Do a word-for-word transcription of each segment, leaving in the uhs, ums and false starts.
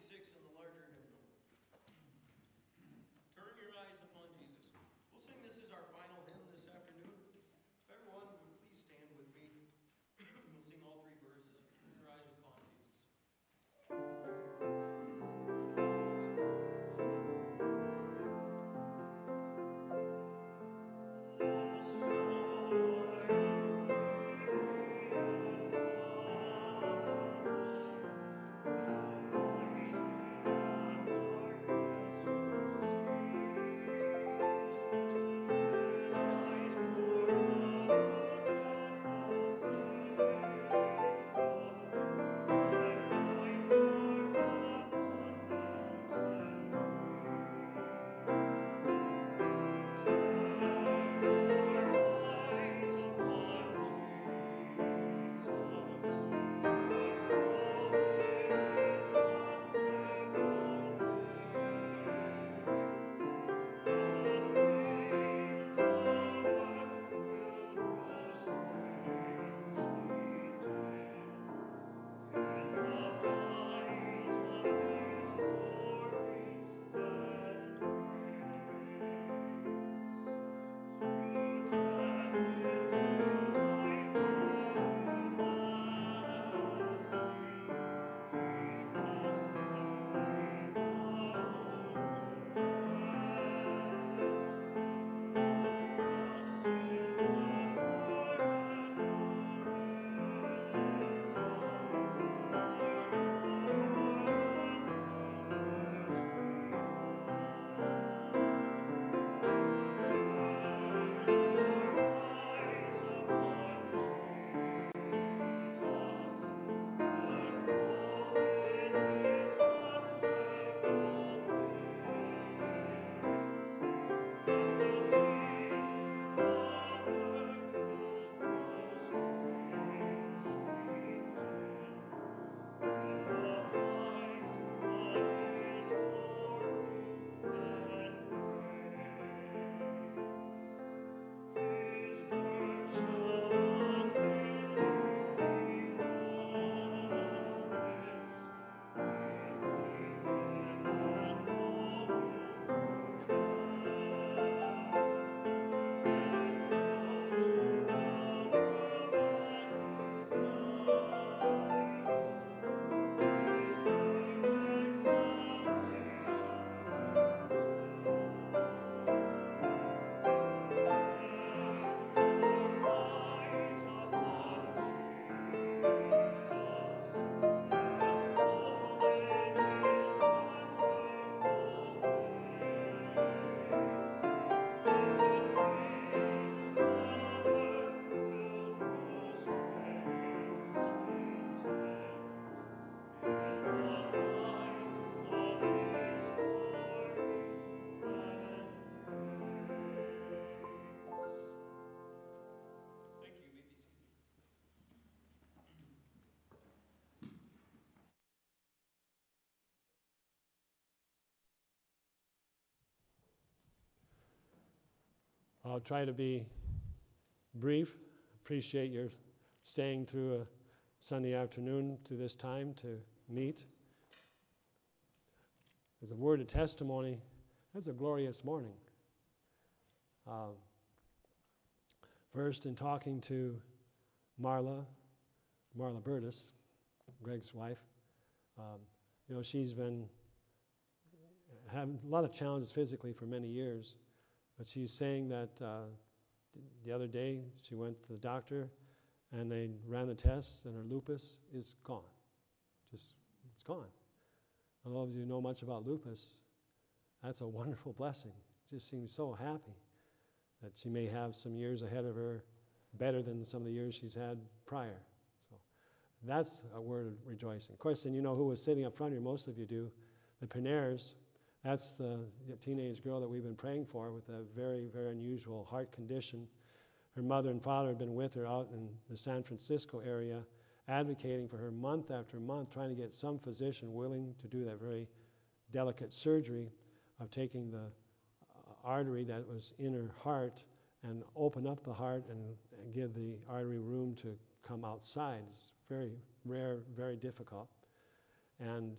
six in the larger hymnal. Turn your eyes upon Jesus. We'll sing this as our final hymn this afternoon. If everyone would please stand with me. We'll sing all three verses. Turn your eyes upon Jesus. I'll try to be brief. Appreciate your staying through a Sunday afternoon to this time to meet. As a word of testimony, that's a glorious morning. Uh, first, in talking to Marla, Marla Burtis, Greg's wife, um, you know, she's been having a lot of challenges physically for many years. But she's saying that uh, the other day she went to the doctor and they ran the tests and her lupus is gone. Just, it's gone. I don't know if you know much about lupus. That's a wonderful blessing. Just seems so happy that she may have some years ahead of her better than some of the years she's had prior. So that's a word of rejoicing. Of course, then you know who was sitting up front here. Most of you do. The Pinares. That's the teenage girl that we've been praying for with a very, very unusual heart condition. Her mother and father had been with her out in the San Francisco area, advocating for her month after month, trying to get some physician willing to do that very delicate surgery of taking the artery that was in her heart and open up the heart and, and give the artery room to come outside. It's very rare, very difficult. And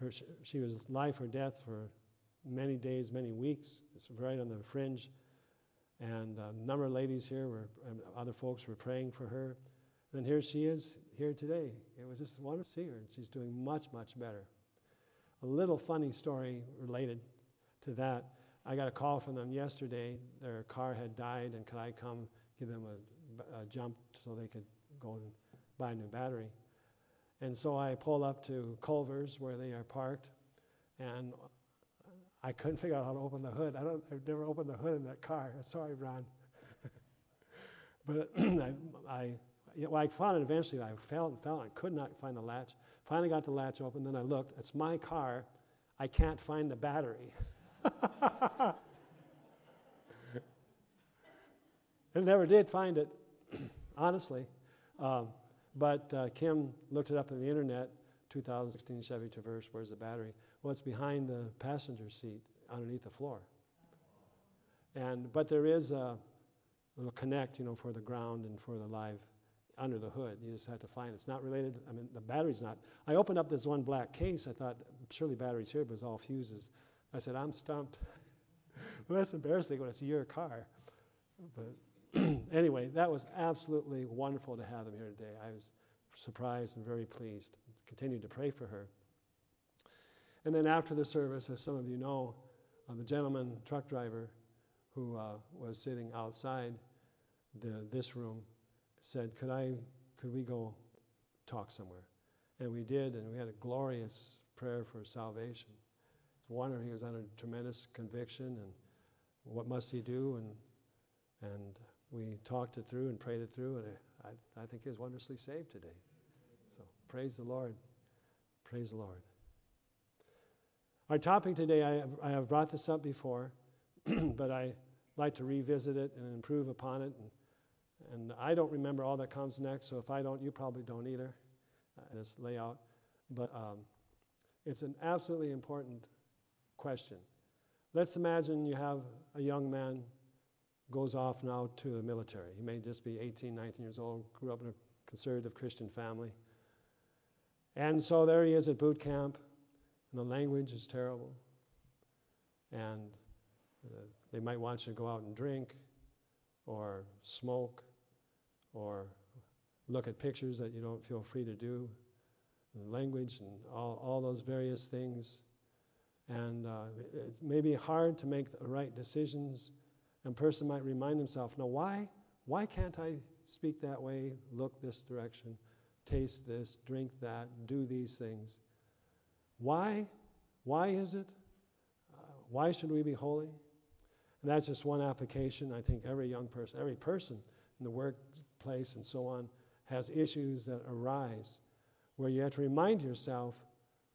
her, she was life or death for many days, many weeks. It's right on the fringe. And a number of ladies here were, and other folks were praying for her. And here she is here today. It was just wonderful to see her. She's doing much, much better. A little funny story related to that. I got a call from them yesterday. Their car had died, and could I come give them a, a jump so they could go and buy a new battery. And so I pulled up to Culver's where they are parked, and I couldn't figure out how to open the hood. I don't, I've never opened the hood in that car. Sorry, Ron. But I, I, well, I found it eventually. I felt and felt. I could not find the latch. Finally got the latch open. Then I looked. It's my car. I can't find the battery. I never did find it, honestly. Um, but uh, Kim looked it up on the internet. two thousand sixteen Chevy Traverse. Where's the battery? Well, it's behind the passenger seat, underneath the floor. And but there is a little connect, you know, for the ground and for the live under the hood. You just have to find it. It's not related. I mean, the battery's not. I opened up this one black case. I thought surely battery's here, but it was all fuses. I said, I'm stumped. Well, that's embarrassing when it's your car. But anyway, that was absolutely wonderful to have them here today. I was surprised and very pleased. Continued to pray for her. And then after the service, as some of you know, uh, the gentleman, truck driver, who uh, was sitting outside the, this room, said, "Could I, could we go talk somewhere?" And we did, and we had a glorious prayer for salvation. It's wonderful. He was under tremendous conviction, and what must he do? And and we talked it through and prayed it through, and I, I think he was wondrously saved today. So praise the Lord. Praise the Lord. Our topic today, I have, I have brought this up before, but I like to revisit it and improve upon it. And, and I don't remember all that comes next, so if I don't, you probably don't either, uh, this layout. But um, it's an absolutely important question. Let's imagine you have a young man goes off now to the military. He may just be eighteen, nineteen years old, grew up in a conservative Christian family. And so there he is at boot camp, and the language is terrible. And uh, they might want you to go out and drink, or smoke, or look at pictures that you don't feel free to do, and language and all, all those various things. And uh, it may be hard to make the right decisions. And a person might remind himself, no, why, why can't I speak that way, look this direction, taste this, drink that, do these things? Why? Why is it? Uh, why should we be holy? And that's just one application. I think every young person, every person in the workplace and so on has issues that arise where you have to remind yourself